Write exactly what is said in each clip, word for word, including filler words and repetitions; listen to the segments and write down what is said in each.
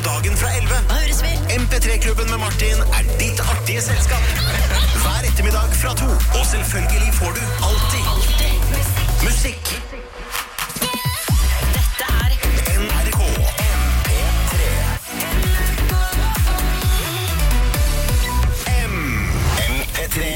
om dagen fra elleve. M P tre-klubben med Martin er ditt artige selskap. Hver ettermiddag fra to. Og selvfølgelig får du alltid musikk. Dette er N R K M P tre. M P tre.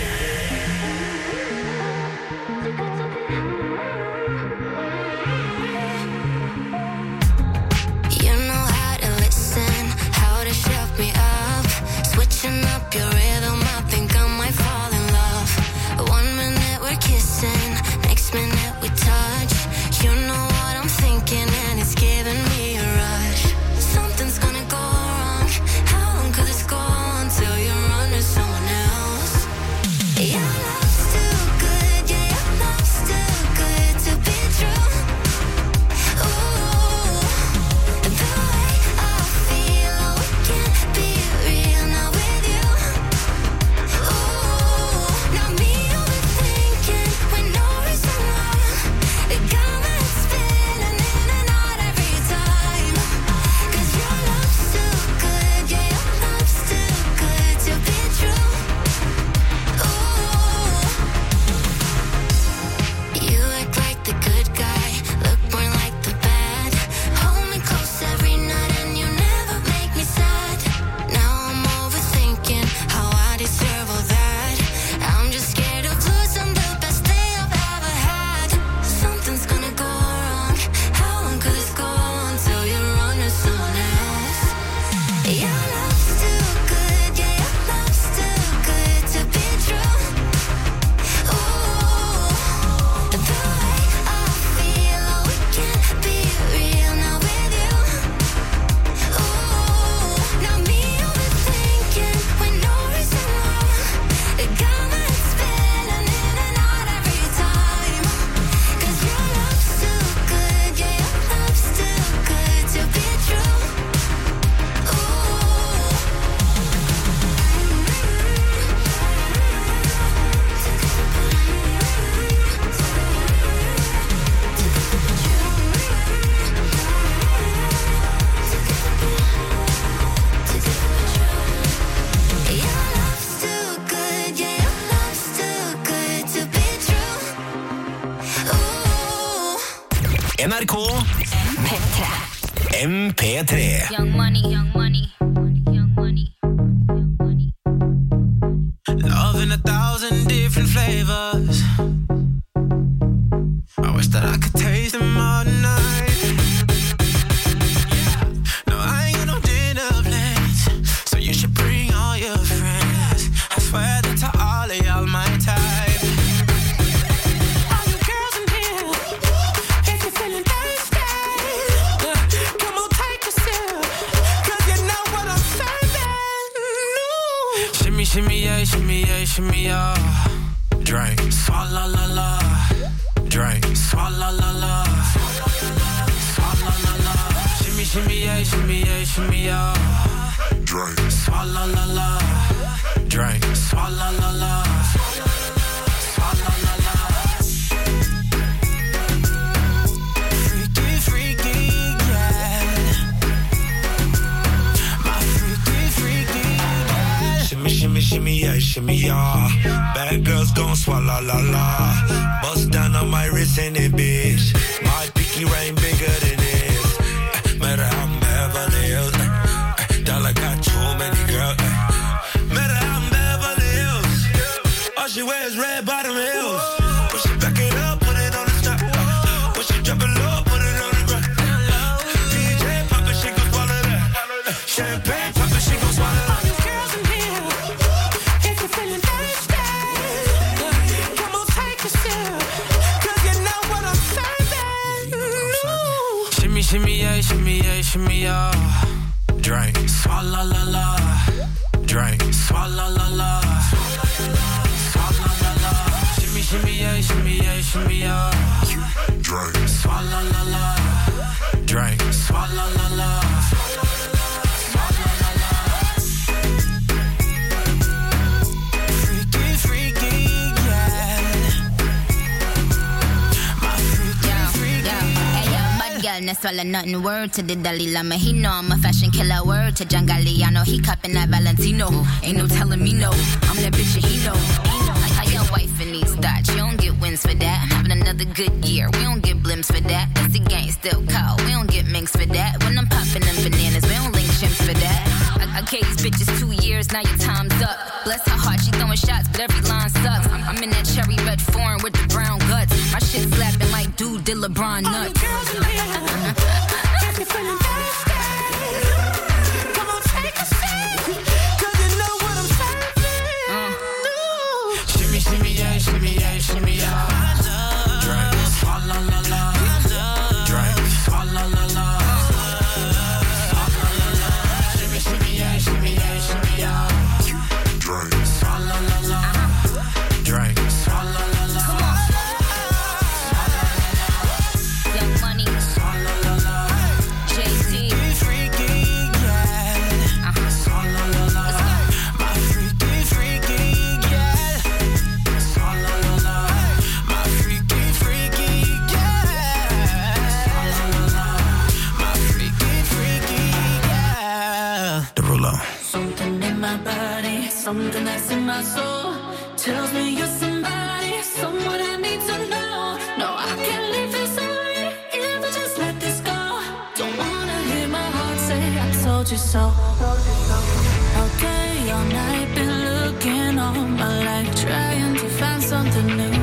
You know how to listen, how to shut me up. Switching up your rhythm, I think I might fall in love. One minute we're kissing, next minute we touch. You know what I'm thinking and it's giving me a rush. Something's gonna go wrong, how long could this go on till you're under someone else? Your love's too good, yeah, your love's too good to be true. Ooh, the way I feel, oh, it can't be real now with you. Ooh, now me overthinking with no reason why. It got me spinning in and out every time. 'Cause your love's too good, yeah, your love's too good to be true. Ooh, you act like the good guy, look more like the bad. Hold me close every night and you never make me sad. Now I'm overthinking how I deserve all that. I'm just scared of losing the best day I've ever had. Something's gonna go wrong, how long could this go on till you're under someone else? Your love's too good, yeah, your love's too good to be true. Ooh, the way I feel, oh, it can't be real now with you. Ooh, now me overthinking with no reason why. It got me spinning in and out every time. 'Cause your love's too good, yeah, your love's too good to be true. Your love's too good, yeah, your love's too good to be true. Ooh. N R K M P tre. Young Money, Young Money, Young Money, Young Money. Love in a thousand different flavors. I wish that I could taste them all night. No, I ain't got no dinner plans, so you should bring all your friends. I swear that to all of y'all my type. All you girls in here, if you're feeling thirsty, come on, take a sip, 'cause you know what I'm serving. No. Shimmy, shimmy, yeah, shimmy, yeah, shimmy, yeah. Drink, swalla la la. Drink, swalla la la. Swalla la la. Shimmy, shimmy, yeah, shimmy, yeah, shimmy, yeah. Drink, swalla la la. Drink, swalla la la. Swalla la la. Freaky, freaky, yeah. My freaky, freaky, yeah. Shimmy, shimmy, shimmy, yeah, shimmy, yeah. Bad girls gon' swallow la la. Bust down on my wrist and it, bitch. My pinky ring bigger than this. Uh, Matter how I'm Beverly Hills. Uh, uh, Dollar got too many girls. Uh, Matter how I'm Beverly Hills. All she wears red bottom heels. When she back it up, put it on the top. Uh, when she drop it low, put it on the ground. D J pop it, she gon' swallow that. Uh, Champagne pop it, she gon' swallow that. All you girls in here, if you're feeling thirsty, come on, take a sip, 'cause you know what I'm serving. No. Shimmy, shimmy, yeah, shimmy, yeah, shimmy, yeah. Drink, swalla la la. Drink, swalla la la. Swalla la la. Shimmy, shimmy, yeah, shimmy, yeah, shimmy, yeah. Drink, swalla la la. Drink, swalla la la. Swalla la la. Freaky, freaky, yeah. My freaky, freaky, yeah. finna swallow nothing. Word to the Dalai Lama. He know I'm a fashion killer. Word to John Galliano. He cupping that Valentino. Ain't no telling me no. I'm that bitch and he know. Like how your wife in these thoughts. You don't get wins for that. I'm having another good year. We don't get blimps for that. That's the gang still call. We don't get minks for that. When I'm popping them bananas, we don't link chimps for that. I, I gave these bitches two years. Now your time's up. Bless her heart. She throwing shots, but every line sucks. I'm, I'm in that cherry red foreign with the brown guts. My shit slapping like dude did LeBron nuts. All the girls in here, if you're feeling thirsty, come on, take a seat, 'cause you know what I'm serving. Uh. Shimmy, shimmy, yeah, shimmy, yeah, shimmy, yeah. Drinks, la la la la. Drinks, la la la la. Shimmy, shimmy, yeah, shimmy, yeah, shimmy, yeah. Drinks, la la la la. Drinks, la la la la. Young Money, Jay-Z, freaky, yeah. Uh-huh. My freaky, freaky, yeah. My freaky, freaky, yeah. My freaky, freaky, yeah. The ruler. Something in my body, something that's in my soul, tells me you're somebody, someone I need to know. No, I can't leave this alone if I just let this go. Don't wanna hear my heart say I told you so. All day, all night, been looking all my life, trying to find something new.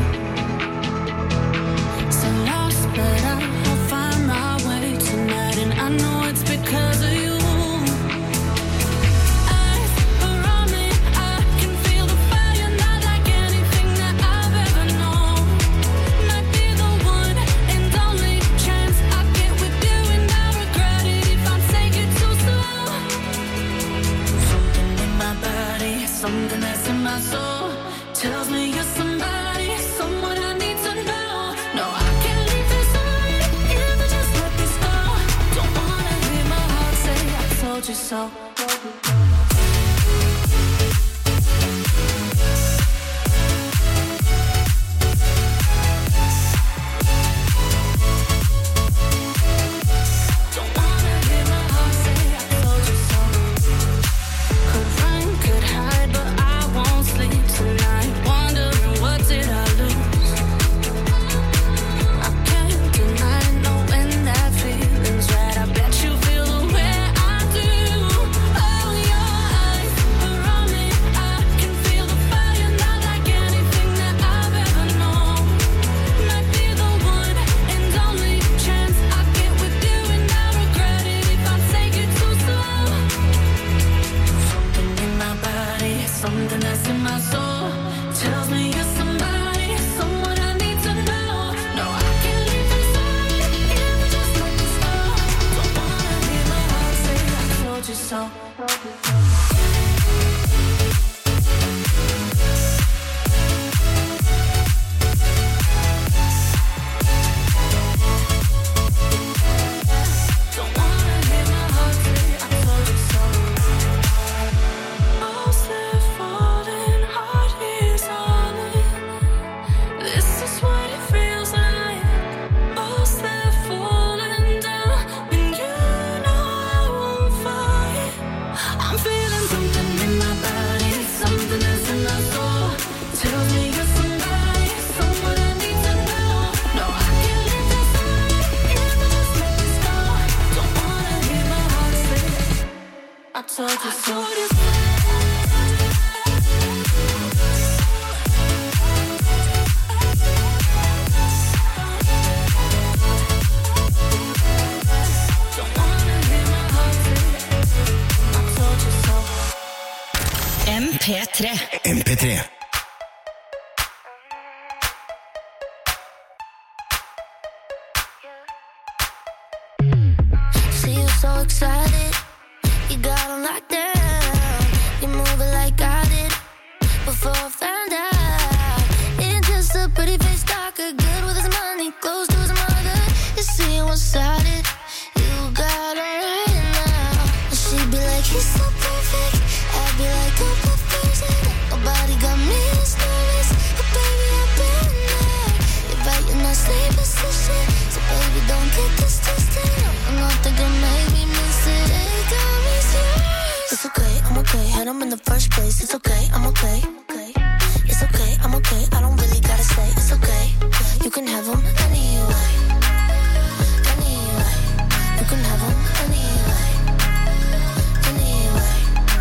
So lost, but I'll find my way tonight, and I know it's because of you. Eyes around me, I can feel the fire, not like anything that I've ever known. Might be the one and only chance I get with you, and I regret it if I take it too slow. Something in my body, something that's in my soul, tells me you're somebody, someone I need to know. No, I can't leave this alone if I just let this go. Don't wanna hear my heart say I told you so. Don't wanna hear my heart say I told you so. Could run, could hide, but I won't sleep tonight, wondering what did I lose. I can't deny knowing that feeling's right. I bet you feel the way I do. Oh, your eyes around me, I can feel the fire, not like anything that I've ever known. Might be the one and only chance I get with you, and I regret it if I take it too slow. Something in my body, something that's in my soul, tells me you're somebody, someone I need to know. No, I can't leave this alone if I just let this go. Don't wanna hear my heart say I told you so. Don't wanna hear my heart say I told you so. Walls that falling, heart is on it. This is what it feels like. Walls that falling down, and you know I won't fight. I'm feeling something in my body, something that's in my soul, tells me you're somebody, someone I need to know. No, I can't leave this alone if I just let this go. Don't wanna hear my heart say I told you so. Don't wanna hear my heart say I told you so. M P tre. M P tre. See you so excited, you got him locked down. You move it like I did before I found out. Ain't just a pretty face talker, good with his money, close to his mother. You see you one-sided, you got him right now. And she'd be like, he's so perfect. I'd be like, oh, but there's it. Nobody got me as nervous, but baby, I've been there. You're right in that sleep position, so baby, don't get this twisted. them in the first place. It's okay, I'm okay. It's okay, I'm okay. I don't really gotta say it's okay. You can have them anyway. Anyway. You can have them anyway. Anyway.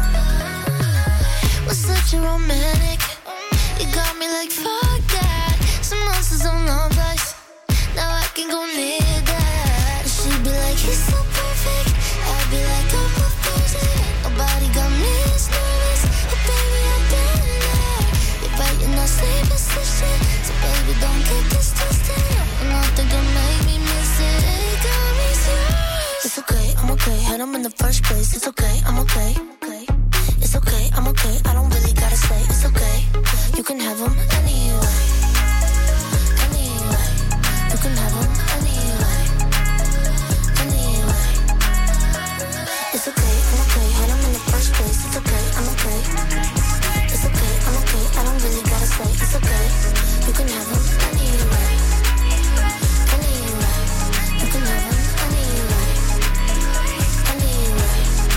Was such a romantic. You got me like fuck that. Some monsters on the bus. Now I can go near that. She'd be like, he's so perfect. I'd be like, I'm a thousand. Nobody got me as nervous. Oh baby, I've been there. You're fighting our same position. So baby, don't get this twisted. And I think it'll make me miss it. Hey, got me serious. It's okay, I'm okay. Had him in the first place. It's okay, I'm okay. It's okay, I'm okay. I don't really gotta say it's okay. You can have them anyway. Anyway. You can have them anyway. Anyway. It's okay, I'm okay. Had them in the first place. It's okay, I'm okay. It's okay, I'm okay. I don't really gotta say it's okay. You can have them anyway. Anyway. You can have them anyway. Anyway.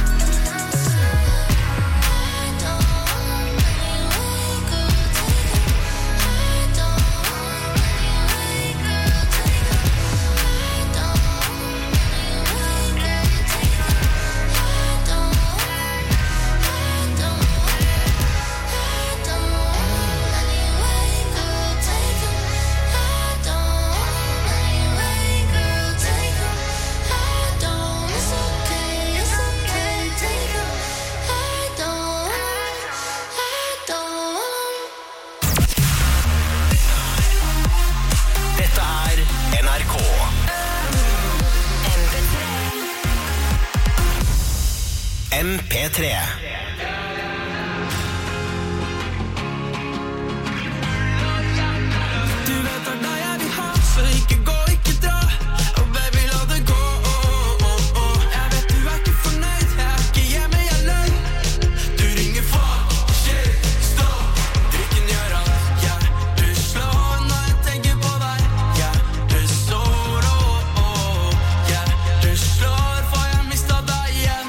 M P tre. Du vet at deg jeg vil ha, så ikke gå, ikke dra. Og baby, la det gå. Oh, oh, oh. Jeg vet du er ikke fornøyd, jeg er ikke hjemme, jeg løy. Du ringer fuck, shit, stop. Drikken gjør alt, ja. Du slår når jeg tenker på deg. Ja, du sår, oh, oh. Ja, du slår, for jeg mistet deg igjen.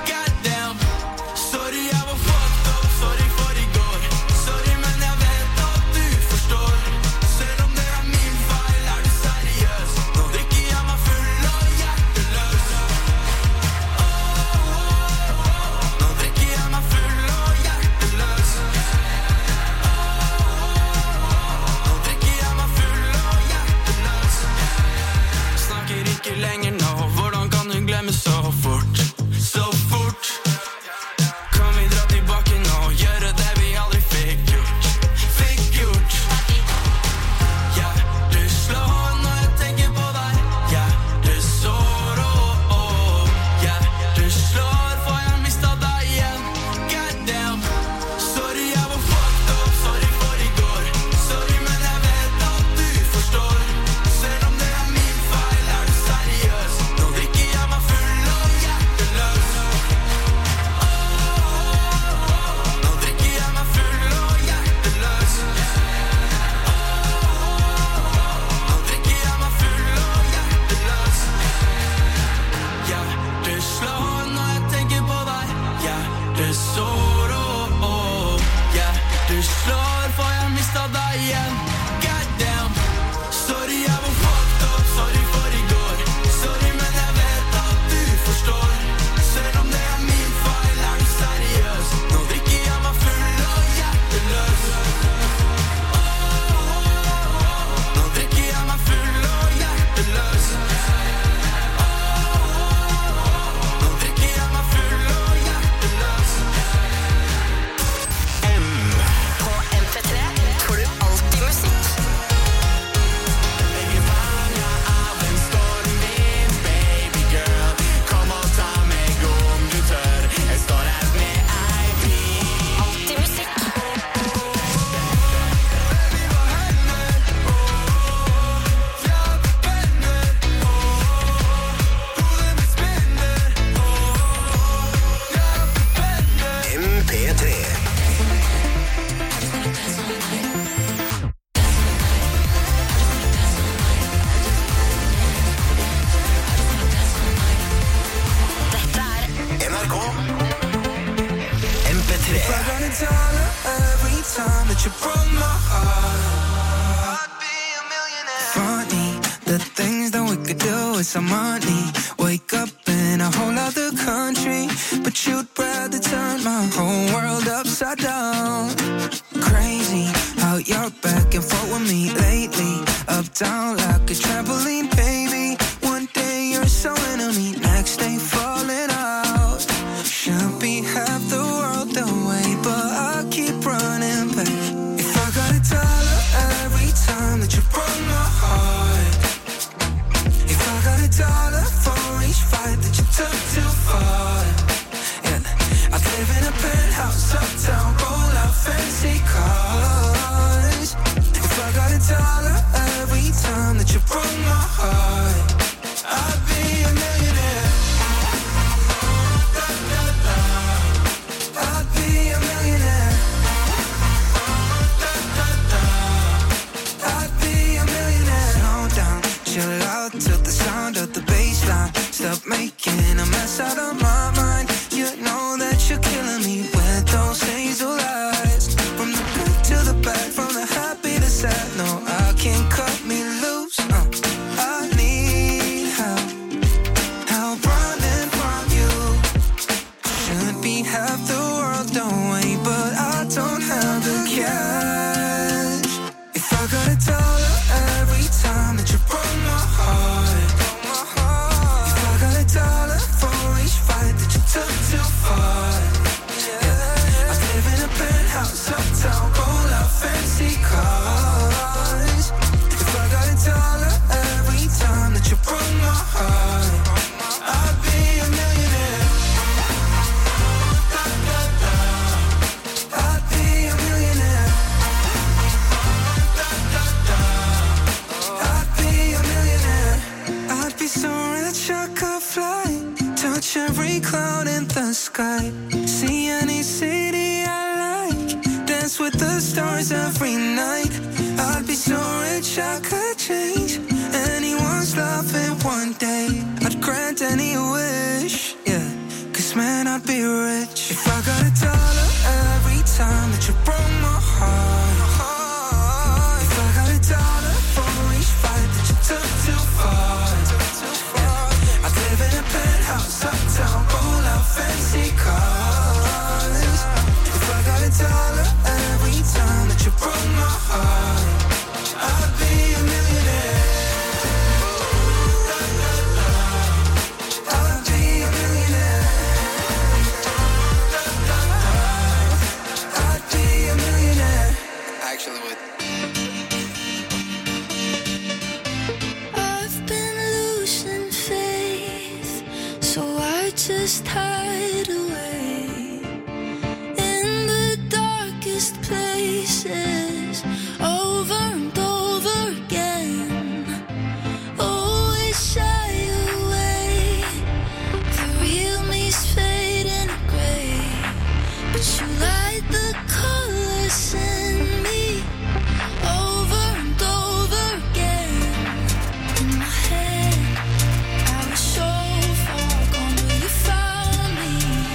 Sorry, jeg var fucked up, sorry for i går. Sorry, men jeg vet at du forstår. Selv om det er min feil, er du seriøs. Nå drikker jeg meg full og hjerteløs. Oh, oh, oh. Nå drikker jeg meg full og hjerteløs. Oh, oh, oh. Nå drikker jeg meg full og hjerteløs. Snakker ikke lenger nå, hvordan kan du glemme så fort? Så fort. Kan vi dra tilbake nå og gjøre det vi aldri fikk gjort? Fikk gjort. Ja, du slår når jeg tenker på deg. Ja, du sår, oh, oh. Ja, du slår, for jeg mistet deg igjen. God damn. Sorry, jeg var fucked up, sorry for i går. Sorry, men jeg vet at du forstår. Selv om det er min feil, er du seriøs. Nå drikker jeg meg full og hjerteløs. Nå drikker jeg meg full og hjerteløs. Nå drikker jeg meg full og hjerteløs. Ja, du slår når jeg tenker på deg. Ja, du sår, oh, oh. Ja, du slår, for jeg mistet deg igjen. God damn. Sorry, jeg var fucked up, sorry for i går. Sorry, men jeg vet at du forstår. Selv om det er min feil, er du seriøs. Nå drikker jeg meg full og hjerteløs. Oh, oh, oh. Nå drikker jeg meg full og hjerteløs. Oh, oh, oh. Nå drikker jeg meg full og hjerteløs. På M P tre får du alltid musikk. Jeg er fanget av en stormvind, baby girl. Kom og ta meg om du tør. Jeg står her med ei bil. Alltid musikk. M P tre. Dette er N R K. M P tre. that you broke my heart. I'd be a millionaire. Funny, the things that we could do with some money. Wake up in a whole other country, but you'd rather turn my whole world upside down. Crazy how you're back and forth with me lately. Up, down like a trampoline, baby. One day you're so into me, next day falling out. Should be half the world away, but I keep running back. If I got a dollar every time that you broke my heart, if I got a dollar for each fight that you took too far, yeah, I'd live in a penthouse uptown, roll out fancy cars. If I got a dollar every time that you broke my heart, I'd be a millionaire. I'd be a millionaire. I'd be a millionaire. Slow down, chill out to the sound of the bass line. Stop making a mess out of my mind. You know that you're killing me with those hazel eyes. From the good to the bad, from the happy to sad. No, I can't cut me loose. uh, I need help, help running from you. Should be half the world away, but I don't have the cash. If I got a dollar every time that you broke my heart, if I got a dollar for each fight that you took too far, yeah, I live in a penthouse uptown, roll out fancy cars. If I got a dollar every time that you broke my heart, I'd be a millionaire. I'd be a millionaire. I'd be a millionaire. I'd be so rich I could fly, touch every cloud in the sky, see any city I like, dance with the stars every night. I'd be so rich I could change anyone's life in one day. I'd grant any wish, yeah, cause man I'd be rich. If I got a dollar every time that you broke my heart, if I got a dollar for each fight that you took too far, yeah, I'd live in a penthouse uptown, roll out fancy cars. If I got a dollar every time that you broke my heart, I'd be a millionaire. I'd be a millionaire. I'd be a millionaire. Actually would. I've been losing faith, so I just hide away in the darkest places, over and over again. Always shy away, the real me's fading gray, but you light the colors in me, over and over again. In my head, I was so far gone, but you found me.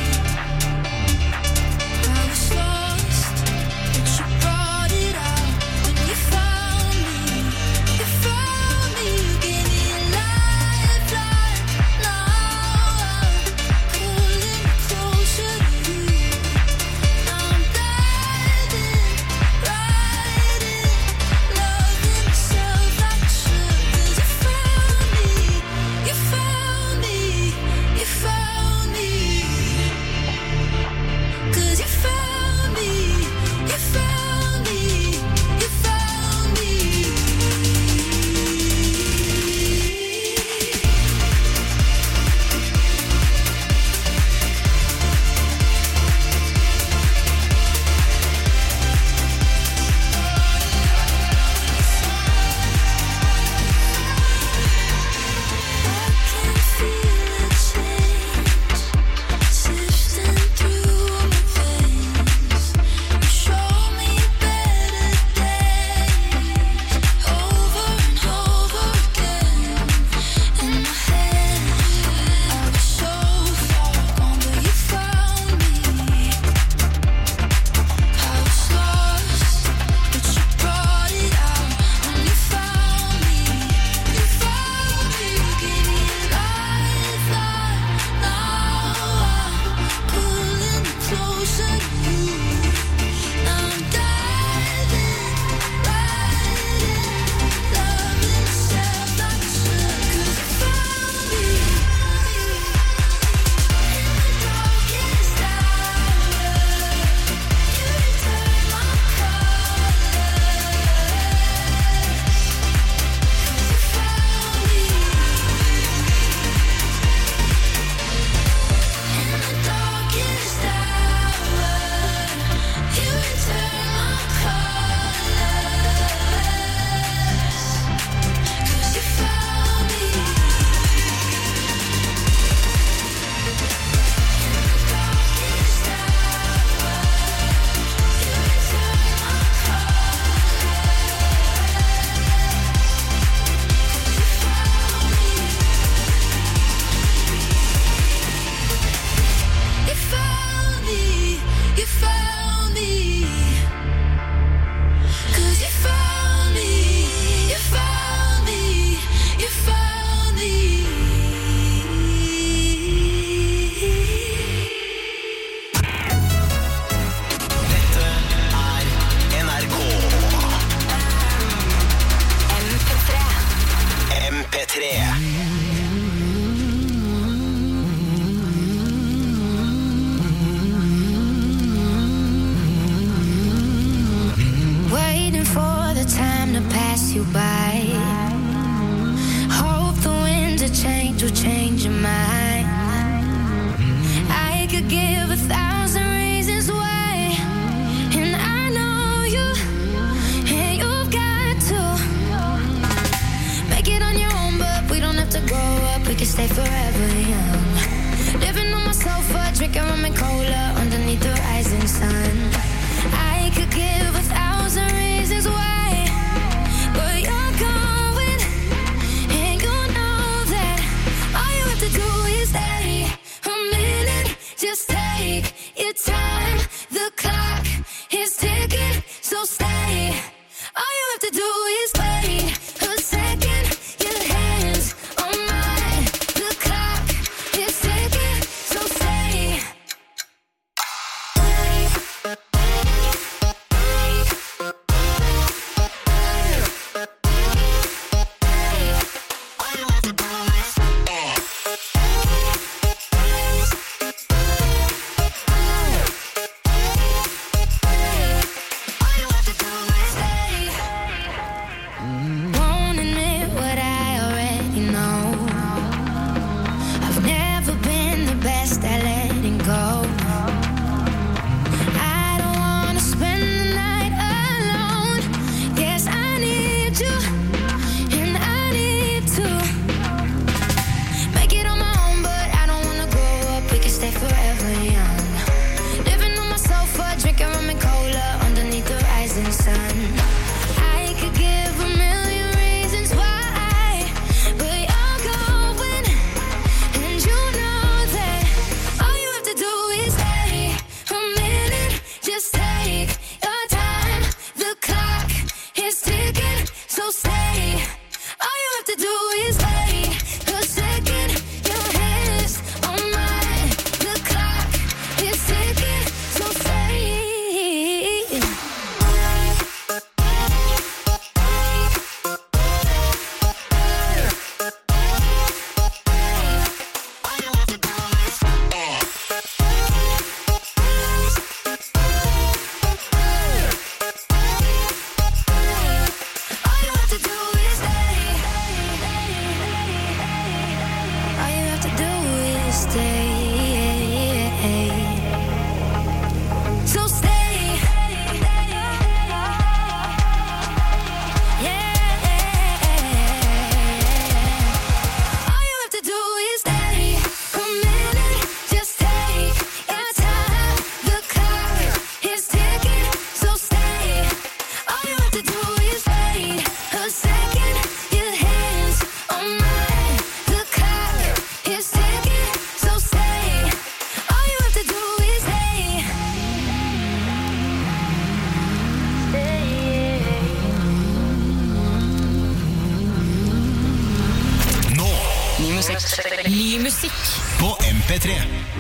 you by. Hope the winds of change will change your mind. I could give a thousand reasons why, and I know you, and you've got to make it on your own, but we don't have to grow up, we can stay forever young. Living on my sofa, drinking rum and cola underneath the rising sun. I could give a thousand reasons why, but you're going, and you know that all you have to do is stay a minute. Just take your time. The clock is ticking, so stay. All you have to do is wait a second. Your hands on mine. The clock is ticking, so stay. Won't admit what I already know. I've never been the best at letting go. I don't wanna spend the night alone. Yes, I need you, and I need to make it on my own, but I don't wanna grow up, we can stay forever young. Living on my sofa, drinking rum and cola underneath the rising sun. I could give a million reasons why, but you're going, and you know that all you have to do is stay a minute. Just take your time. The clock is ticking, so stay. All you have to do is wait a second. Your hands on mine. The clock is ticking, so stay. All you have to do is stay. All you have to do is stay. So stay. Yeah. All you have to do is stay a minute. Just take your time. The clock is ticking, so stay. All you have to do is wait a second. Your hands on mine. The clock is ticking, so stay. All you have to do is stay. Nå Ny musikk. Ny musikk. på M P tre.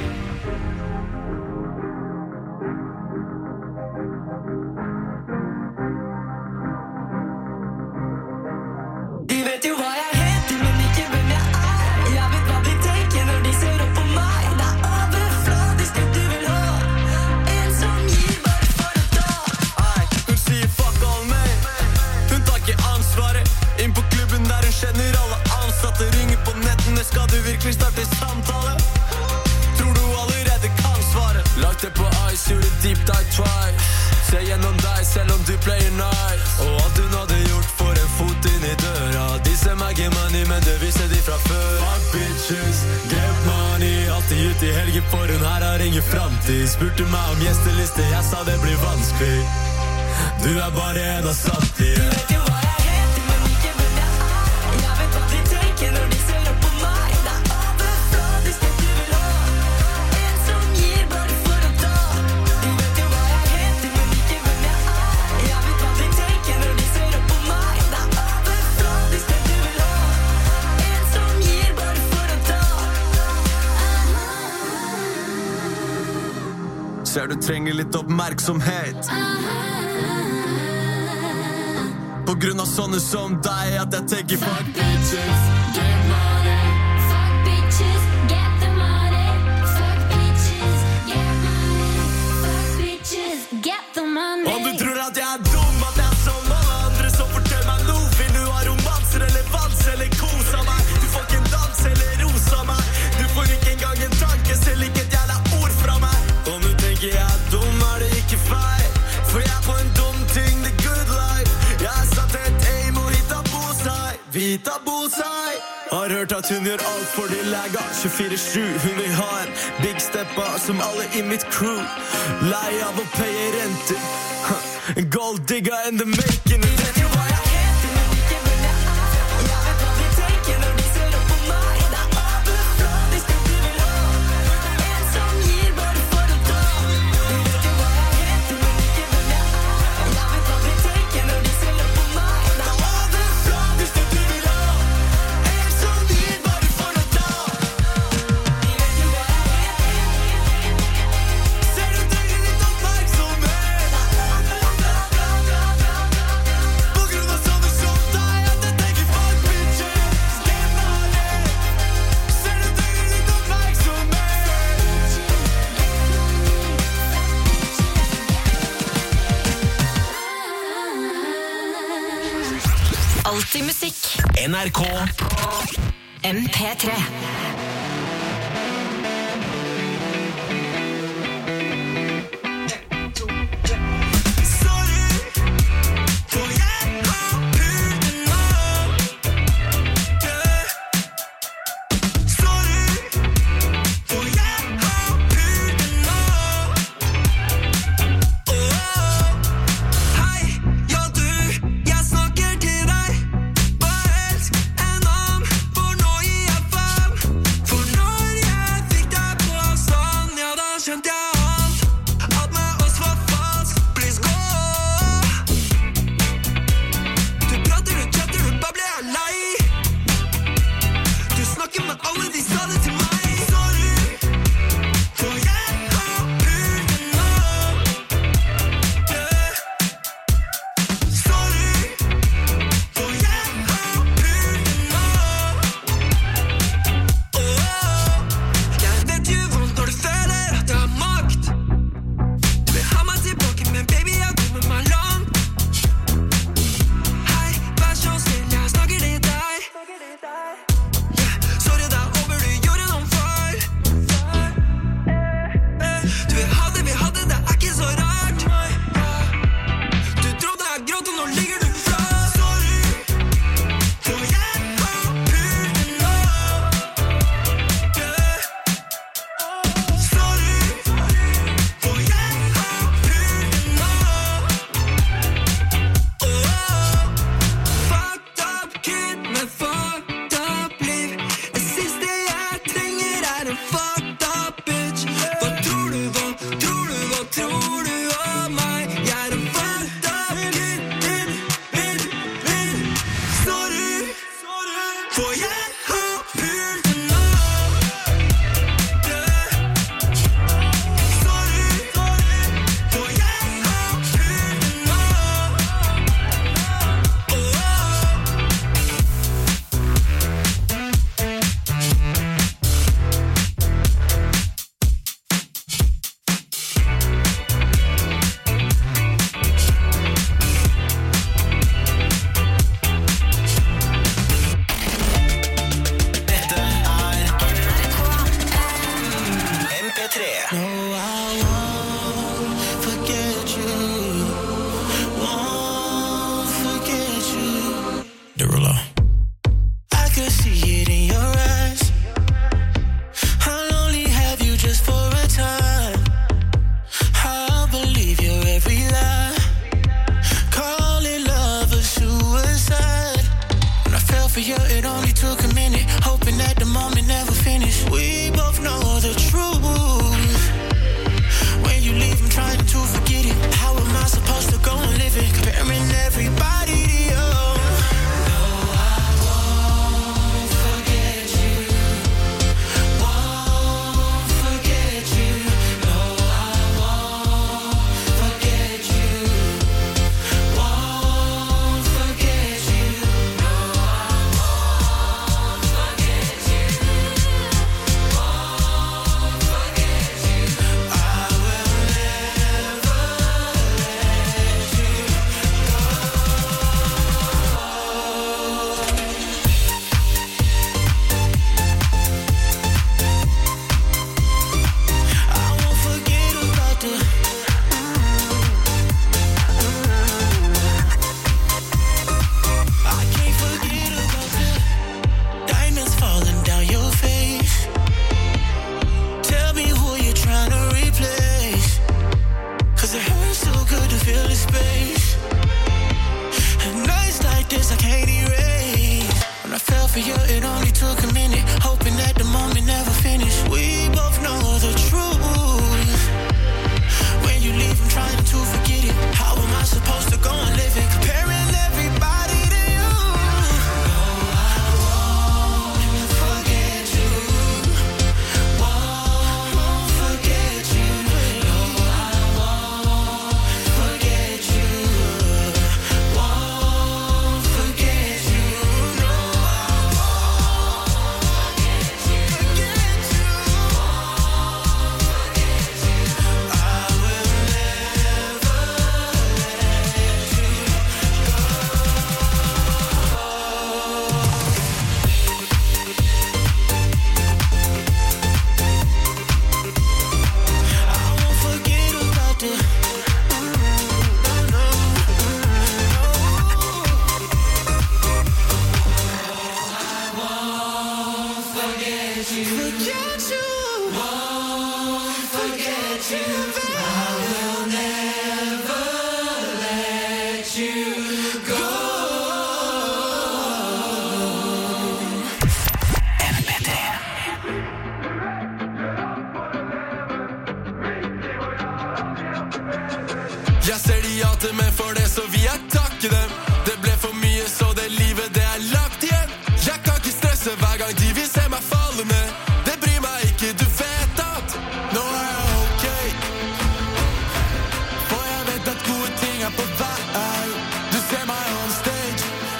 De vet jo hva jeg heter, men ikke hvem jeg er. Jeg vet hva de tenker når de ser opp på meg. Det er overfladisk det du vil ha. En som gir bare for å ta. Ei, hun sier fuck all meg. Hun tar ikke ansvaret. Inn på klubben der hun kjenner alle ansatte. Ringer på nettene, skal du virkelig starte samtale? Tror du allerede kan svare? Lagt det på ice, gjorde deep dive twice. Se gjennom deg selv om du player nice. Og alt hun hadde gjort for en fot inn i døra. De ser meg get money, men det visste de fra før. Fuck bitches, get money. Alltid ute i helgen, for hun her har ingen framtid. Spurte meg om gjesteliste, jeg sa det blir vanskelig. Du er bare en av samtlige. Vet jo hva jeg heter, men ikke hvem jeg er. Jeg vet hva de tenker når de ser opp på meg. Det er overfladisk det du vil ha. En som gir bare for å ta. De vet jo hva jeg heter, men ikke hvem jeg er. Jeg vet hva de tenker når de ser opp på meg. Det er overfladisk det du vil ha. En som gir bare for å ta. Ser du trenger litt oppmerksomhet. På grunn av sånne som deg at jeg tenker fuck bitches. Get money. Fuck bitches, get the money. Fuck bitches, get money. Fuck bitches, get the money. Om du tror at jeg er dum, at jeg er som alle andre, så fortell meg noe, finner Rita Bosei. Har hørt at hun gjør alt for de lega. tjuefire sju, hun vil ha en big steppa som alle i mitt crew. Lei av å paye renter. En gold digger in the making. De vet jo hva jeg heter, men ikke hvem jeg er. Jeg vet hva de tenker når de ser opp på meg. Det er overfladisk det de vil ha. En som gir bare for å ta. De vet jo hva jeg heter, men ikke hvem jeg er. Jeg vet hva de tenker når de ser opp på meg. Det er overfladisk det de vil ha. En som gir bare for å ta. De vet jo hva jeg heter. Ser du trenger litt oppmerksomhet. På grunn av sånne som deg at jeg tenker fuck bitches. Get money. Ser du trenger litt oppmerksomhet. Alltid musikk. N R K M P tre. Sorry, for jeg har pult nå. Yeah. Sorry, for jeg har pult nå. Oh. Hei, ja du, jeg snakker til deg. Bare elsk en om, for nå gir jeg faen. For når jeg fikk deg på avstand, ja da skjønte jeg alt. At med oss var falsk, please gå. Du prater, du chatter, du babler, jeg er lei. Du snakker med alle, de sa det til meg. Sorry, for jeg har pult nå. Yeah. Sorry, for jeg har pult nå. Oh, jeg vet jo vondt når du føler at jeg har makt. Du vil ha meg tilbake, men baby, jeg kommer meg langt. Hei, vær så snill, jeg snakker til deg. Yeah, sorry, det er over, du gjorde noen feil. Eh, Du vil ha det vi hadde, det er ikke så rart. Du trodde jeg gråt, og nå ligger du flat. Sorry, for jeg har pult nå. Yeah. Sorry, for jeg har pult nå. Oh, fucked up kid med fucked up liv. Det siste jeg trenger er en fucked up bitch. Hva tror du, hva tror du, hva tror du om meg? Jeg er en fucked up kid, kid, kid, kid. Sorry, for jeg har pult nå. Yeah. Sorry, for jeg har pult nå. Oh. Dette er M P tre. No, I won't forget you. Won't forget you. Derulo. I could see it in your eyes. I'll only have you just for a time. I'll believe your every lie. Call it love or suicide. When I fell for you, it only took a minute. Hoping that the moment never finished. We both know the truth. When you Jeg ser de hater meg for det, så vil jeg takke dem. Det ble for mye, så det livet det er lagt igjen. Jeg kan ikke stresse hver gang de vil se meg falle ned. Det bryr meg ikke, du vet at nå er jeg ok. For jeg vet at gode ting er på vei. Du ser meg on stage.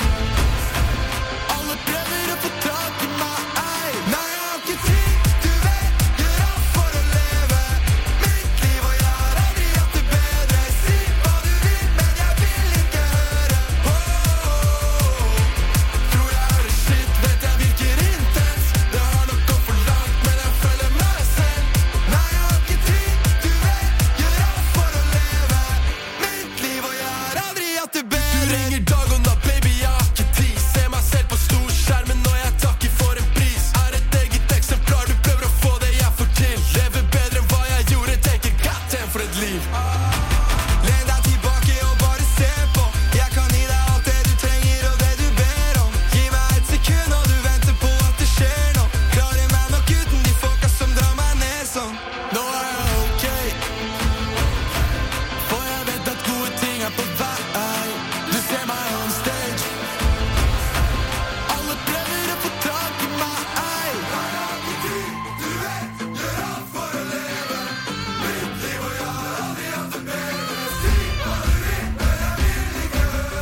Alle prøver å få tak i meg. Nei, jeg har ikke tid, du vet. Gjør alt for å leve mitt liv, og jeg har aldri hatt det bedre. Si hva du vil, men jeg vil ikke høre. Oh, oh, oh. Tror jeg er det shit, vet jeg virker intens. Det har nok gått for langt, men jeg føler meg selv. Nei, jeg har ikke tid, du vet. Gjør alt for å leve mitt liv, og jeg har aldri hatt det bedre. Du ringer dag og natt, baby, jeg har ikke tid. Ser meg selv på storskjermen når jeg takker for en pris. Er et eget eksemplar, du prøver å få det jeg får til. Lever bedre enn hva jeg gjorde, tenker goddamn for et liv. Len deg tilbake og bare se på. Jeg kan gi deg alt det du trenger og det du ber om. Gi meg et sekund og du venter på at det skjer nå. Klarer meg nok uten de folka som drar meg ned sånn. Nå er jeg ok. For jeg vet at gode ting er på vei. Du ser meg on stage. Alle prøver å få tak i meg. Nei, jeg har ikke tid, du vet. Gjør alt for å leve mitt liv, og jeg har aldri hatt det bedre. Si hva du vil, men jeg vil ikke høre.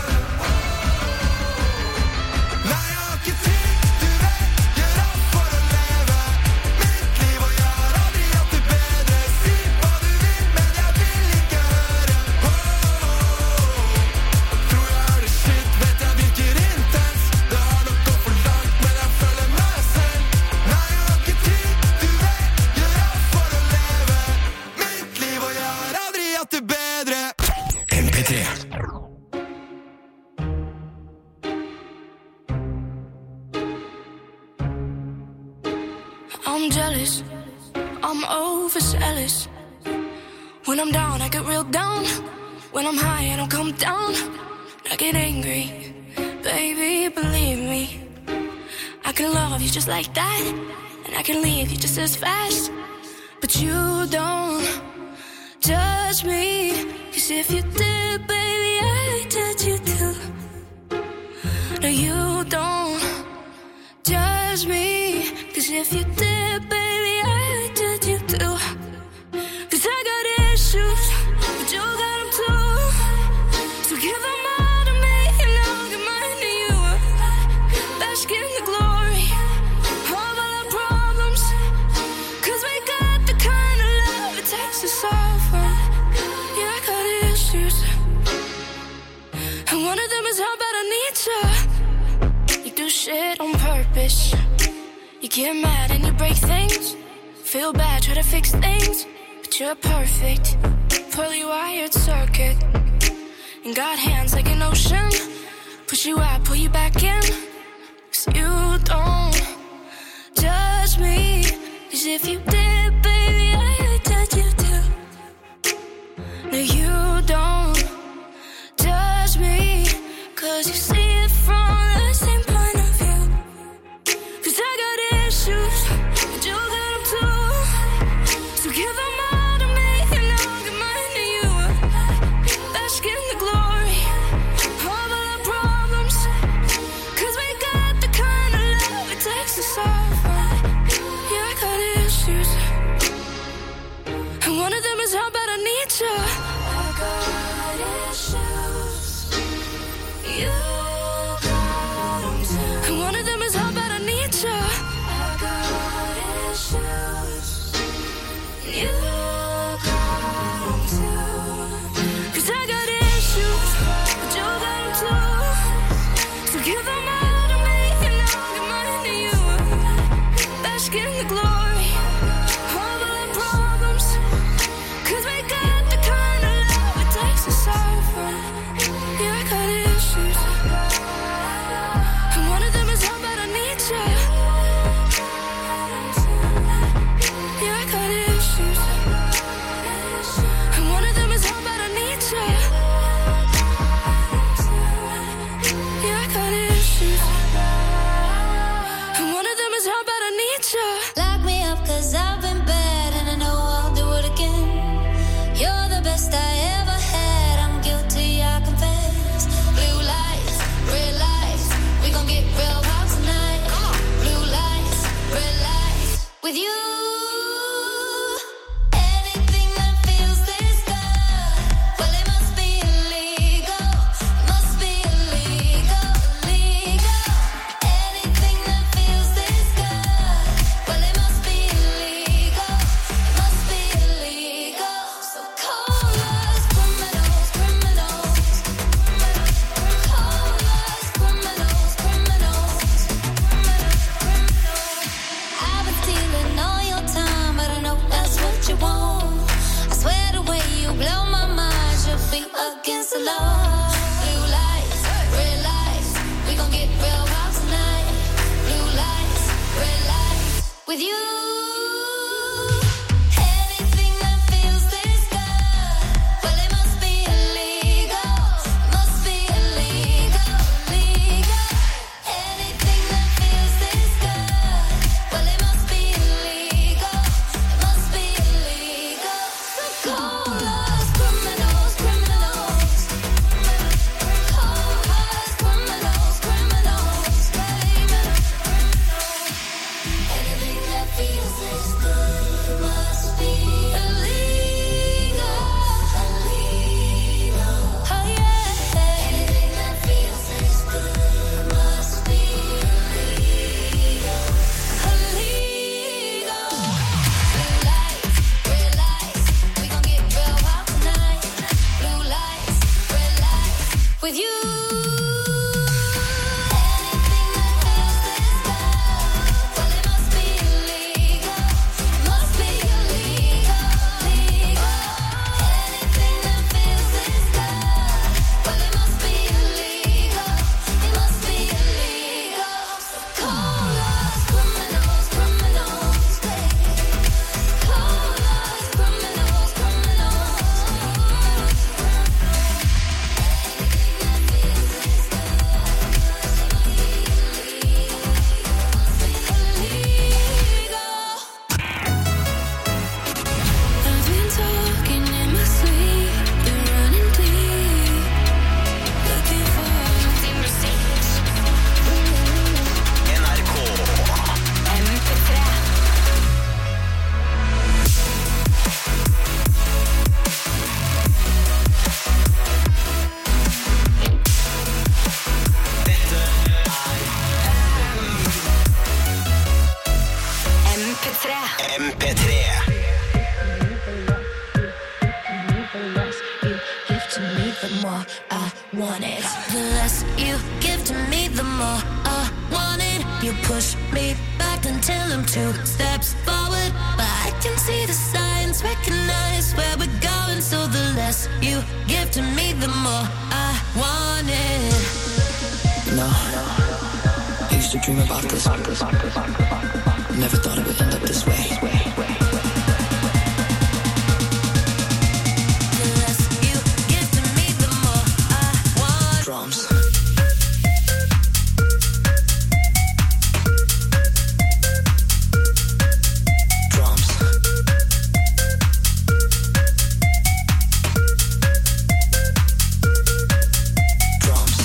Nei, jeg har ikke tid, du vet. Gjør alt for å leve mitt liv, og jeg har aldri hatt det bedre. Si hva du vil, men jeg vil ikke høre. Oh, oh, oh. Tror jeg er det shit, vet jeg virker intens. Det har nok gått for langt, men jeg føler meg selv. Nei, jeg har ikke tid, du vet. Gjør alt for å leve mitt liv, og jeg har aldri hatt det bedre. M P tre. I'm jealous, I'm overzealous. When I'm down, I get real down. When I'm high, I don't come down. I get angry, baby, believe me. I can love you just like that, and I can leave you just as fast. But you don't judge me, 'cause if you did, baby, I'd judge you too. No, you don't judge me, 'cause if you did, baby, I'd judge you too. 'Cause I got issues, but you got them too. So give them all to me, and I'll give mine to you. Bask in the glory of all our problems, 'cause we got the kind of love it takes to solve them. Yeah, I got issues, and one of them is how bad I need you. You do shit on purpose. You get mad and you break things. Feel bad, try to fix things. But you're perfect, poorly wired circuit. And got hands like an ocean. Push you out, pull you back in. 'Cause you don't judge me. 'Cause if you did, baby, I'd judge you too. No, you don't judge me. 'Cause you see it from the same point of view. 'Cause I got issues, but you got them too. So give them all to me, and I'll give mine to you. Bask in the glory of all our problems, 'cause we got the kind of love it takes to solve them. Yeah, I got issues, and one of them is how bad I need you. I got issues, you got them too. And one of them is how bad I need you. I got issues, you got them too. 'Cause I got issues, but you got them too. So give them all to me, and I'll give mine to you. Bask in the glory of all our problems, 'cause we got the kind of love it takes to solve them. Yeah, I got issues. alone. Blue lights, red lights, we gon' get real wild tonight. Blue lights, red lights, with you. Anything that feels this good, well it must be illegal, must be illegal, illegal. Anything that feels this good, well it must be illegal, it must be illegal. So call us criminals, criminals. Call us criminals, criminals, baby. Anything that feels this good must be illegal, illegal. Oh yeah. Anything that feels this good must be illegal, illegal. Blue lights, red lights, we gon' get real wild tonight. Blue lights, red lights, with you. Anything that feels this good, well it must be illegal, must be illegal, illegal. Anything that feels this good, well it must be illegal, it must be illegal. So call us criminals, criminals, baby. Call us criminals, criminals. I've been talking in my sleep, been running deep, looking for N R K M P tre. M P tre. M P tre. Give to me, the more I want it. The less you give to me, the more I want it. You push me back until I'm two steps forward, but I can see the signs, recognize where we're going. So the less you give to me, the more I want it. No, I used to dream about this. Never thought it would end up this way. The less you give to me, the more I want. Drums. Drums. Drums.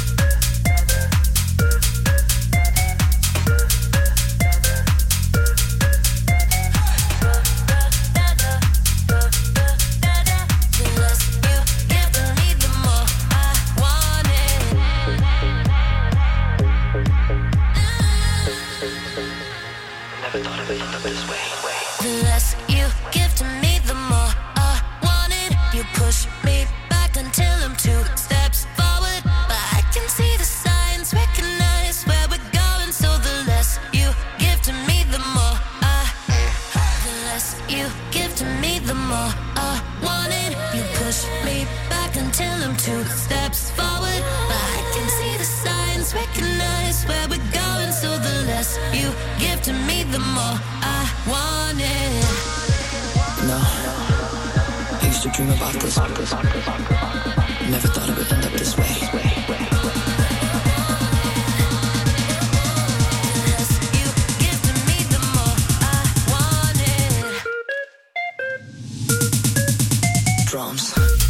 The less you give to me, the more I want it. Never thought it would end up this way. The less you give to me, the more I want it. You push me back until I'm two steps forward, but I can see the signs, recognize where we're going. So the less you give to me, the more I. The less you give to me, the more I want it. You push me back until I'm two steps forward, but I can see the signs, recognize where we're going. So the less you give to me, the more I want it. No, I used to dream about this. Never thought it would end up this way. The less you give to me, the more I want it. Drums.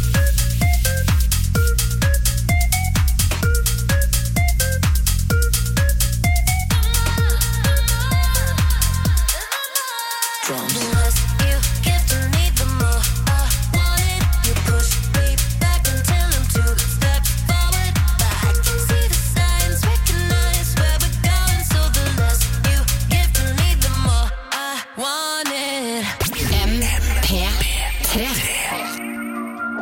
Drums. The less you give to me, the more I want it. You push me back until I'm two steps forward, but I can see the signs, recognize where we're going. So the less you give to me, the more I want it. M P tre.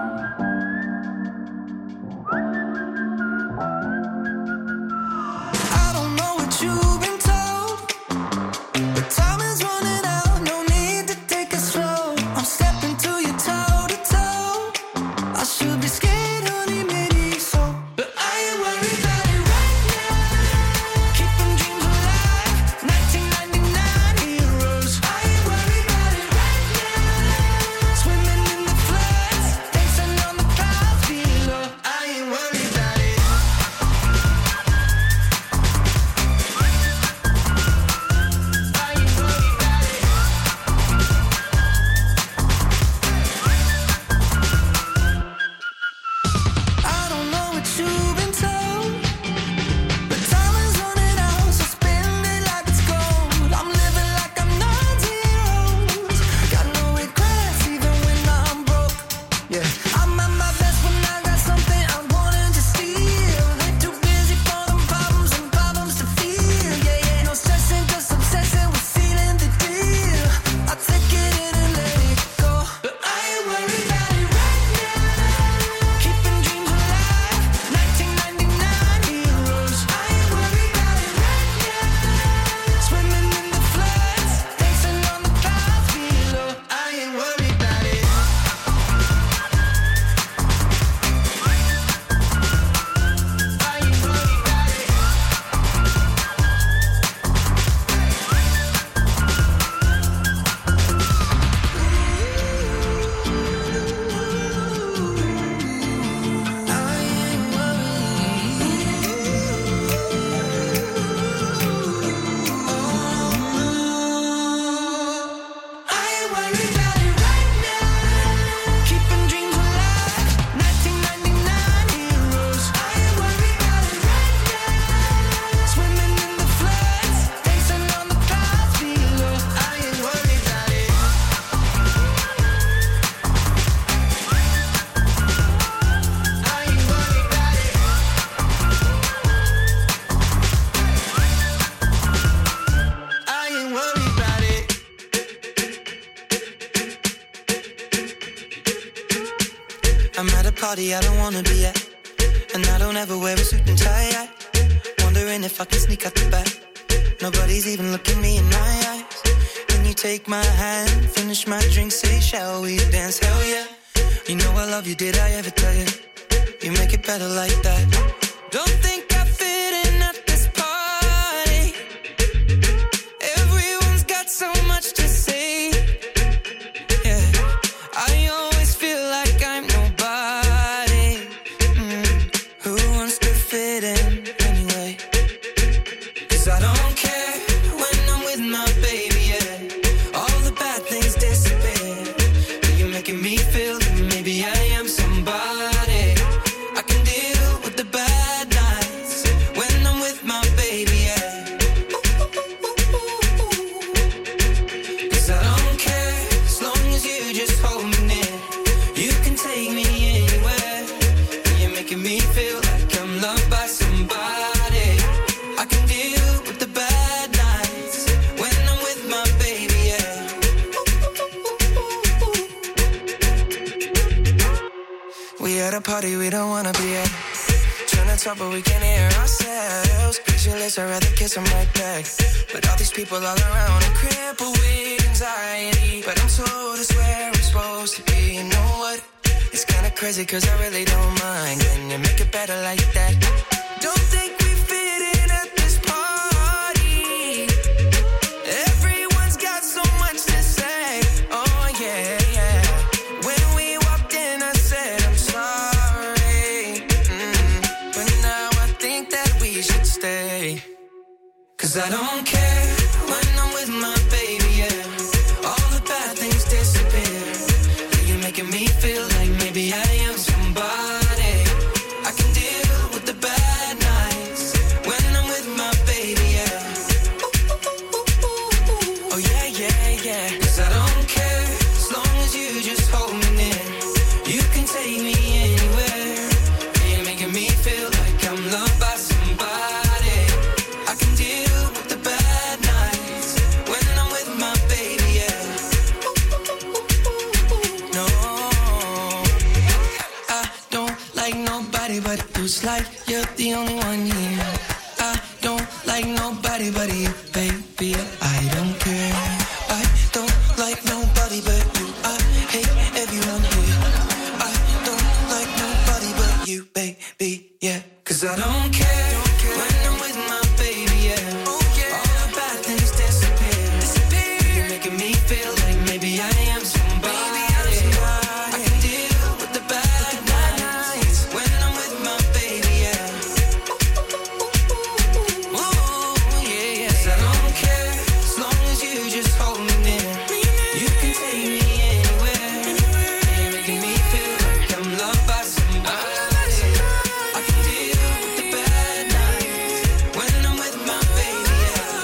I'm at a party I don't wanna be at, and I don't ever wear a suit and tie yet. Wondering if I can sneak out the back. Nobody's even looking me in my eyes. Can you take my hand, finish my drink, say shall we dance? Hell yeah. You know I love you, did I ever tell you? You make it better like that. Don't think I fit in at this party. Everyone's got so much to say. Yeah, I always feel like I'm nobody. Mm. Who wants to fit in anyway? 'Cause I don't care when I'm with my baby, yeah. All the bad things disappear. You're making me feel that maybe I am somebody. I can deal with the bad nights when I'm with my baby, yeah. 'Cause I don't care as long as you just hold me near. You can take me anywhere. You're making me feel like I'm loved by somebody. I can deal with the bad nights when I'm with my baby, yeah. We at a party we don't wanna be at. Trying to talk but we can't hear ourselves. Pictureless, I'd rather kiss them right back. But all these people all around, I'm crippled with anxiety. But I'm told it's where I'm supposed to be. You know what? It's kinda crazy 'cause I really don't mind. Can you make it better like that? Don't think we fit in at this party. Everyone's got so much to say. Oh yeah, yeah. When we walked in I said I'm sorry. Mm. But now I think that we should stay. 'Cause I don't care when I'm with my baby, yeah. All the bad things disappear. You're making me feel like maybe I am somebody. I can deal with the bad nights when I'm with my baby, yeah. Oh yeah, yeah, yeah. 'Cause I don't care as long as you just hold me near. You can take me anywhere. You're making me feel like I'm loved by somebody. I can deal with the bad nights when I'm with my baby, yeah. No, I don't like nobody but you. It's like you're the only one here. I don't like nobody but you, baby. I don't care. I don't like nobody but you. I hate everyone here. I don't like nobody but you, baby, yeah. 'Cause I don't care when I'm with my baby, yeah. All the bad things disappear. You're making me feel like maybe I am somebody. I can deal with the bad nights when I'm with my baby, yeah. Ooh, yeah, yeah. 'Cause I don't care as long as you just hold me near. You can take me anywhere. You're making me feel like I'm loved by somebody. I can deal with the bad nights when I'm with my baby,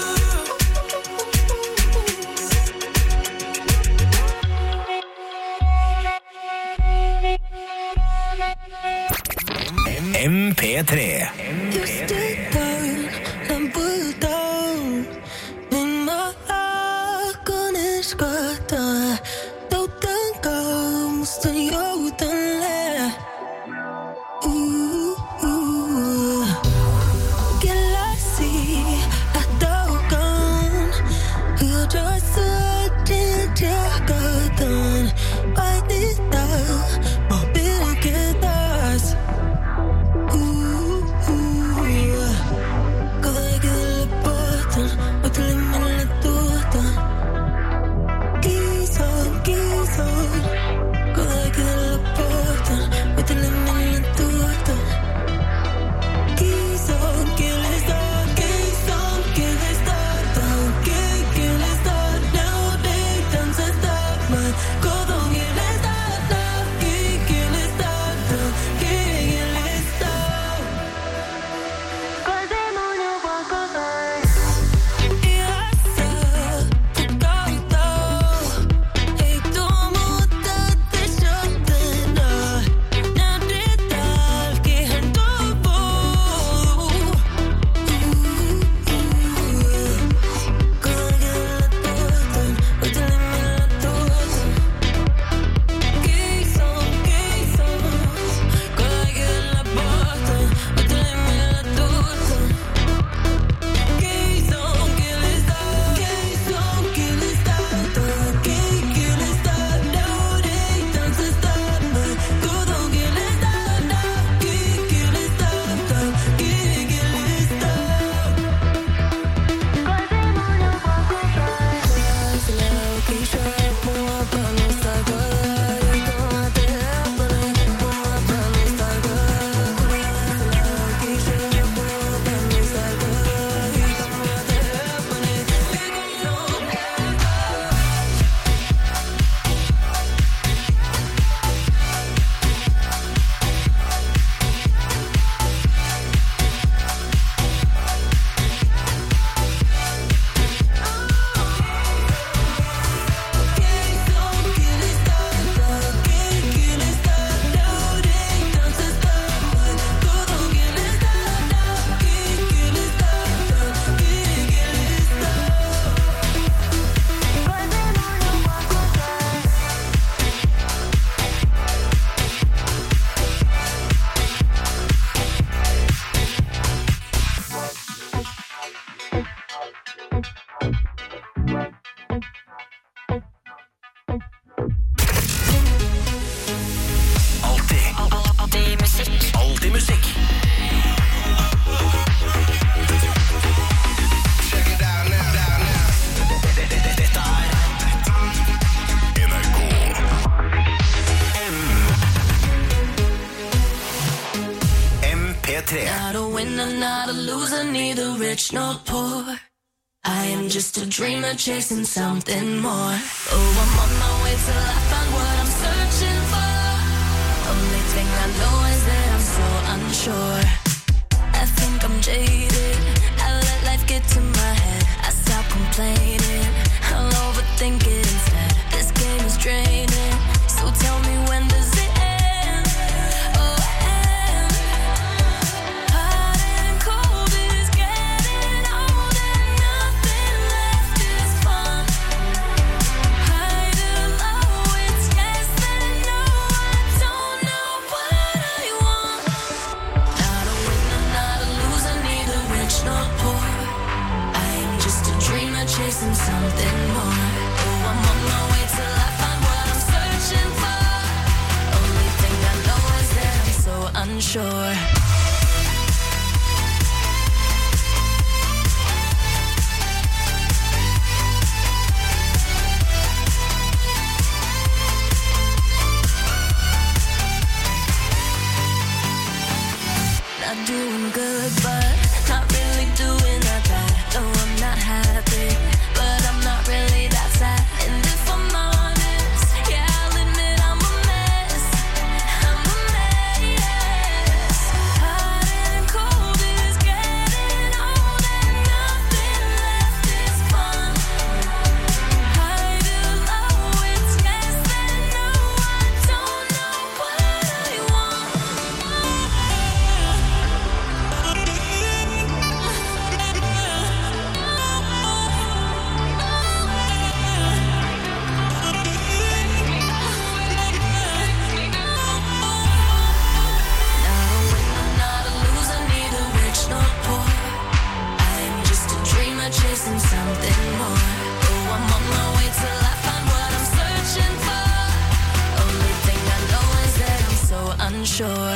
M P tre. Good winner, not a loser, neither rich nor poor. I am just a dreamer chasing something more. Oh, I'm on my way till I find what I'm searching for. Only thing I know is that I'm so unsure. I think I'm jaded, I let life get to my head. I stop complaining, I'll overthink it instead. This game is draining, so tell me when does it end? Oh, end. Hot and cold is getting old and nothing left is fun. High to low, it's yes and no. I don't know what I want. Not a winner, not a loser, neither rich nor poor. I'm just a dreamer chasing something more. Oh, I'm on my way till I find what I'm searching for. Only thing I know is that I'm so unsure. Not doing good, but not really doing that bad. No, I'm not happy, but I'm not really that sad. And if I'm honest, yeah, I'll admit I'm a mess. I'm a mess. Hot and cold is getting old and nothing left is fun. High to low, it's yes and no. I don't know what I want. Not a winner, not a loser, neither rich nor poor. I'm just a dreamer chasing something more. Oh, I'm on my way till I find what I'm searching for. Only thing I know is that I'm so unsure.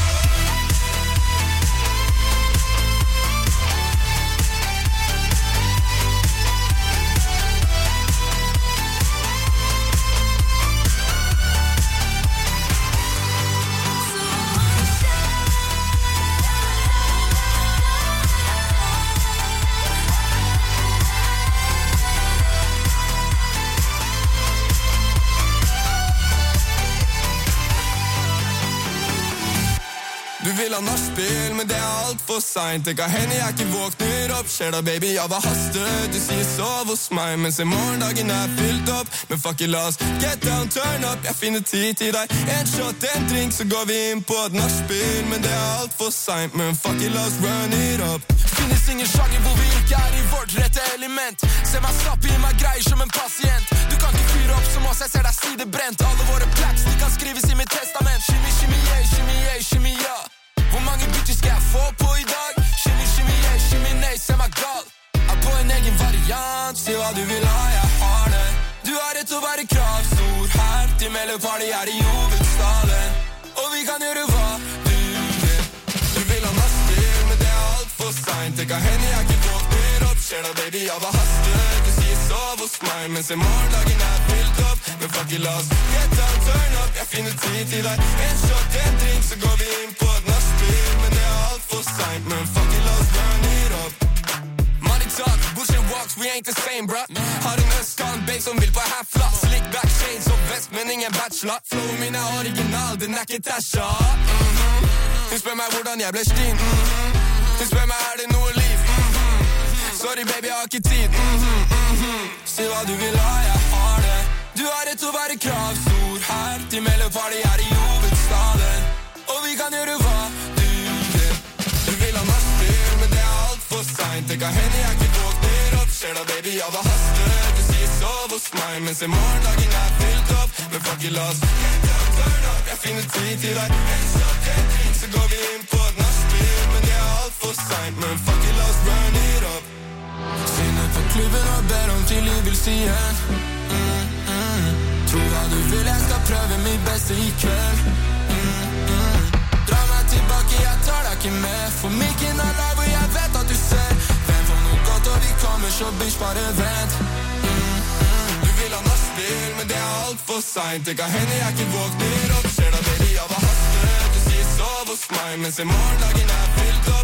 Du vil ha nachspiel, men det er alt for sent. Det kan hende jeg ikke våkner opp. Skjer da, baby, ja, hva haster? Du sier sov hos meg, mens i morgendagen er fylt opp. Men fuck it, la oss get down, turn up. Jeg finner tid til deg. En shot, en drink, så går vi inn på et nachspiel. Men det er alt for sent, men fuck it, la oss run it up. Finnes ingen sjanger hvor vi ikke er i vårt rette element. Se meg snappe i meg greier som en pasient. Du kan ikke fyre opp som oss, jeg ser deg sidebrent. Alle våre plaques, de kan skrives i mitt testament. Shimmy, shimmy, yeah, shimmy, yeah, shimmy, ja. Hvor mange bitches skal jeg få på i dag? Shimmy, shimmy, yeah, shimmy, nei, se meg gal. Er på en egen variant. Si hva du vil ha, jeg har det. Du har rett til å være kravstor her. De melder party her i hovedstaden. Og vi kan gjøre hva du vil. Du vil ha nachspiel, men det er alt for sent. Det kan hende jeg ikke våkner opp. Skjer da, baby, ja, hva haster? Du sier sov hos meg, mens i morgendagen er fylt opp. Men fuck it, la oss get down, turn up. Jeg finner tid til deg. En shot, en drink, så går vi inn på et nachspiel. Men det er alt for sent, men fuck it, la oss run it up. Money talk, bullshit walks, we ain't the same, bro. Har en østkan babe som vil på herfra. Slick back shades og vest, men ingen bachelor. Flow min er original, den er ikke tasha. mm-hmm. Hun spør meg hvordan jeg ble stin. mm-hmm. Hun spør meg er det noe liv. mm-hmm. Sorry baby, jeg har ikke tid. mm-hmm. Mm-hmm. Si hva du vil ha, jeg har det. Du har rett til å være kravstor her. De melder party her i hovedstaden. Og vi kan gjøre hva du vil. Du vil ha nachspiel, men det er alt for sent. Det kan hende jeg ikke våkner opp. Skjer da, baby, ja, hva haster? Du sier sov hos meg, mens i morgendagen er fylt opp. Men fuck it, la oss get down, turn up. Jeg finner tid til deg. En shot, en drink, så går vi inn på et nachspiel. Men det er alt for sent, men fuck it, la oss run it up. Sinne på klubben og ber om til liv vil si igjen. mm, mm. Tro hva du vil, jeg skal prøve mitt beste i kveld. mm, mm. Dra meg tilbake, jeg tar deg ikke med. For mikken er live og jeg vet at du ser. Vent for noe godt og vi kommer, så bitch bare vent. mm, mm. Du vil ha nachspiel, men det er alt for sent. Det kan hende jeg ikke våkner opp. Skjer da, baby, ja, hva haster? Du sier sov hos meg, mens i morgendagen er fylt opp. Men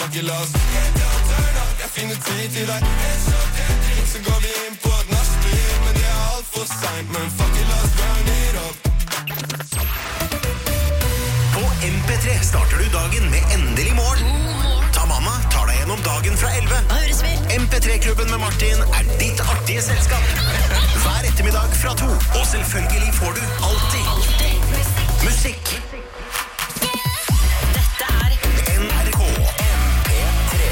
fuck it, la oss get down, turn up. Jeg finner tid til deg. En shot, en drink, så går vi inn på et nachspiel. Men det er alt for sent, men fuck it, la oss burn it up. På M P tre starter du dagen med endelig morgen. Tamanna tar deg gjennom dagen fra elleve. M P tre-klubben med Martin er ditt artige selskap. Hver ettermiddag fra to. Og selvfølgelig får du alltid musikk. Dette er N R K M P tre.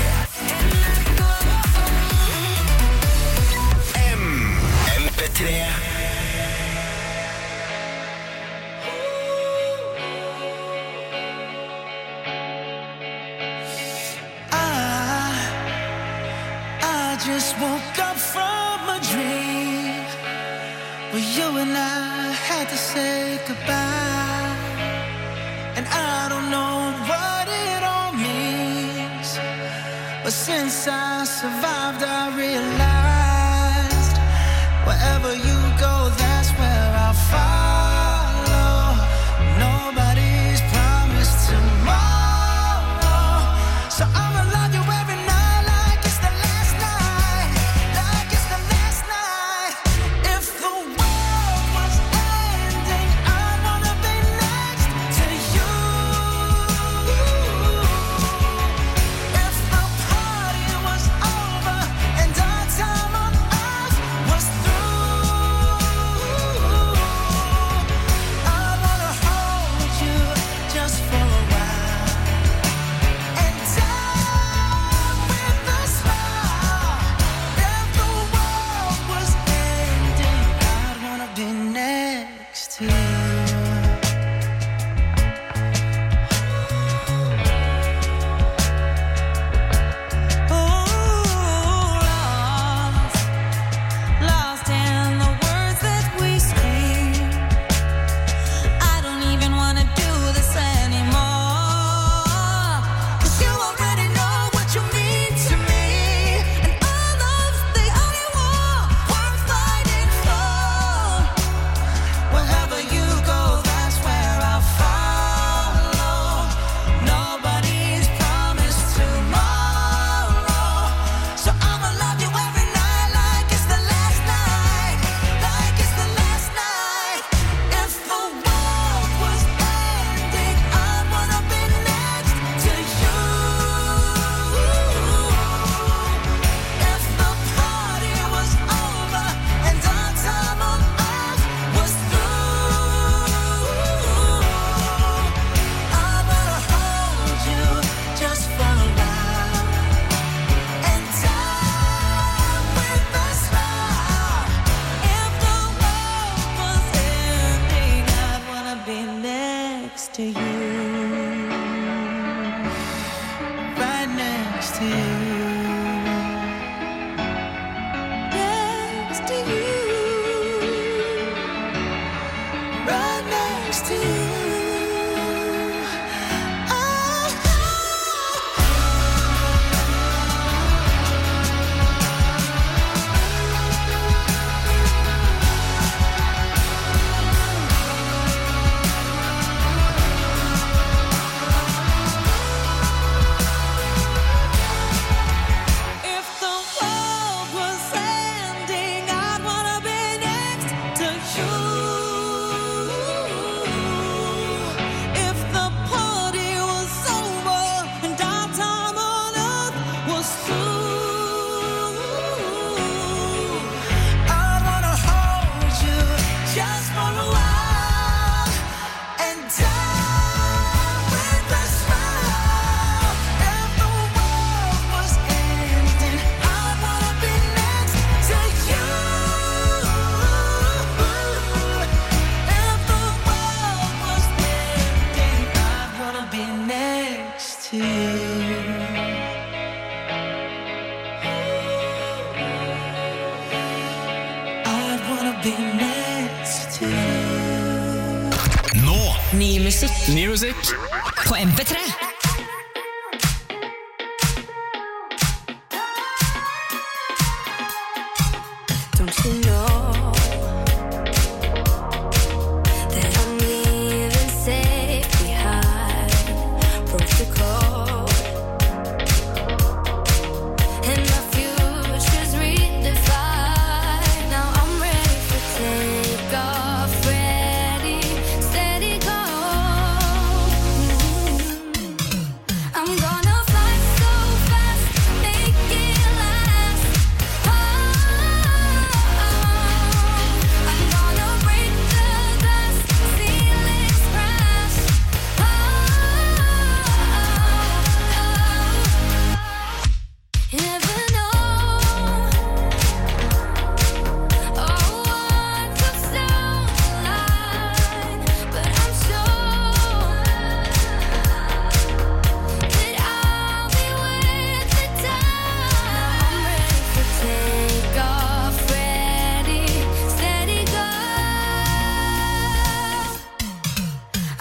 M M P tre. Just woke up from a dream where you and I had to say goodbye, and I don't know what it all means, but since I survived I realized wherever you go, that's where I'll follow. Nobody's promised tomorrow, so I'ma love you every night. Ny musikk. Ny musikk På M P tre. Don't you know that I'm leaving safe behind? Broke the code,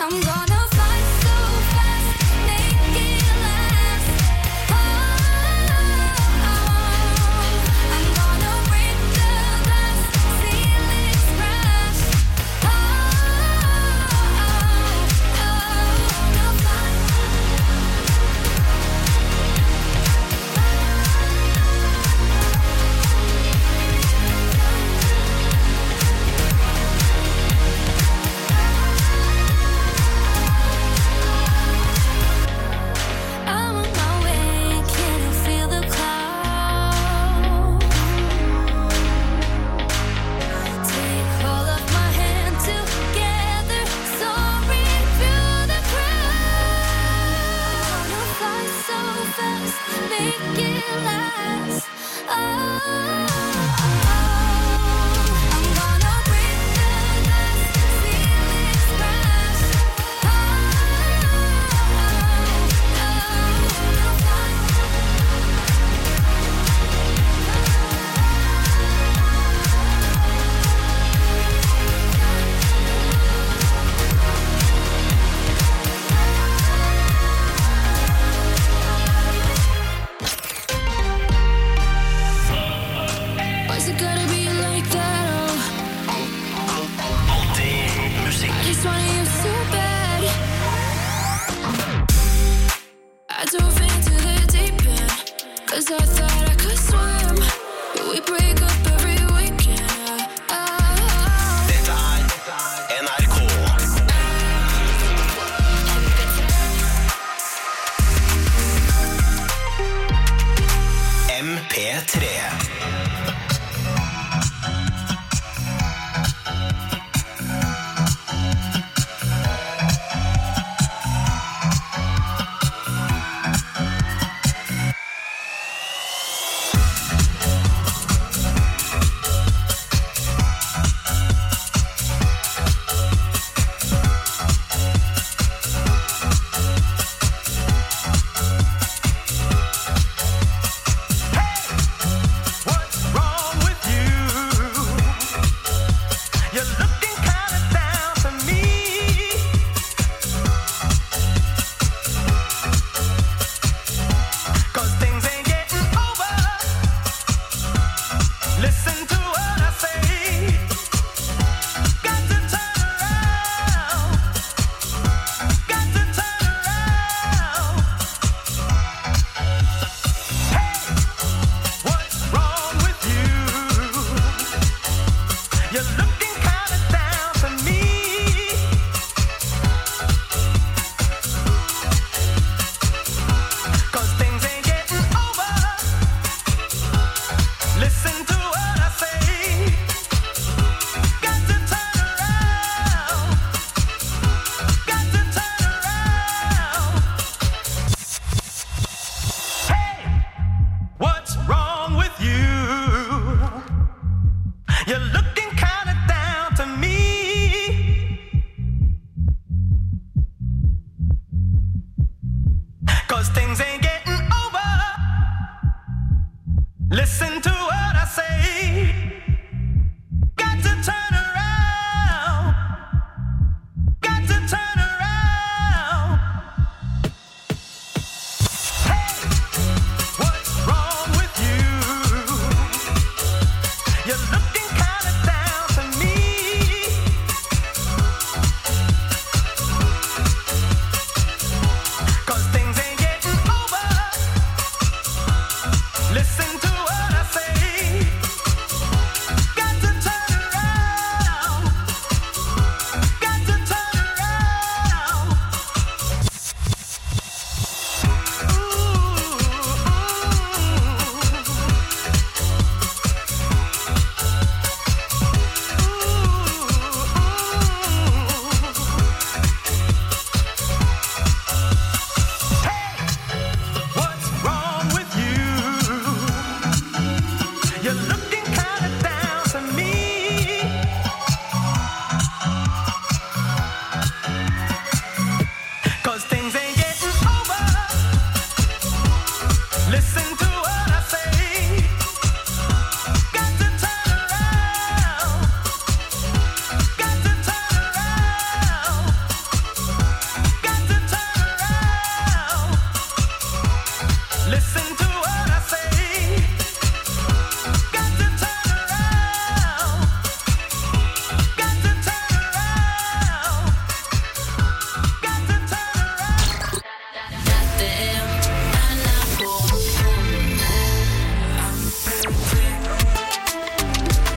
Listen to